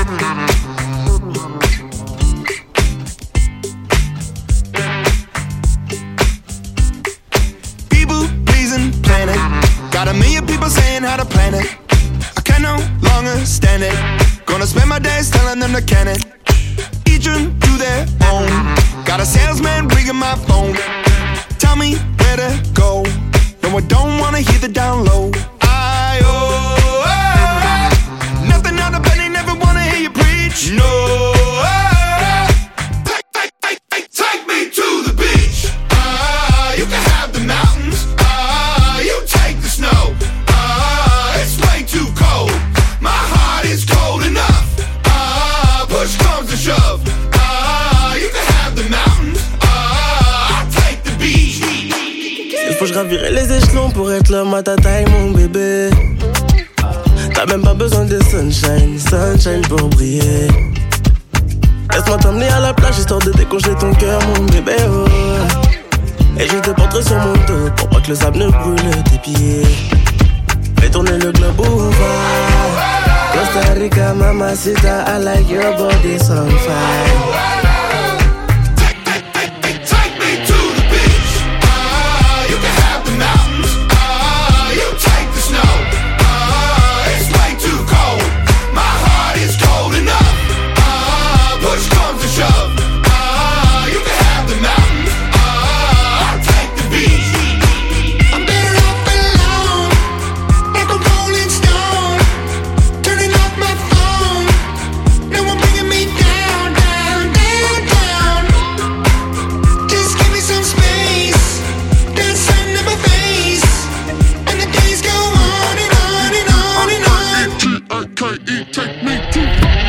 People pleasing planet. Got a million people saying how to plan it. I can no longer stand it. Gonna spend my days telling them to can it. Each one to their own. Got a salesman ringing my phone. Tell me where to go. No, I don't wanna hear the down low. Nothing out of bed, they never wanna hear you preach. No. Take me to the beach. You can have the mountains. You take the snow. It's way too cold. My heart is cold enough. Push comes to shove. You can have the mountains. I'll take the beach. Il faut que je gravirais les échelons pour être l'homme à ta taille, mon bébé. T'as même pas besoin de sunshine, sunshine pour briller. Laisse-moi t'emmener à la plage histoire de décongeler ton cœur, mon bébé, oh. Et je te porterai sur mon dos pour pas que le sable ne brûle tes pieds. Fais tourner le globe ouvert. Costa Rica, mamacita, I like your body on fire. Take me to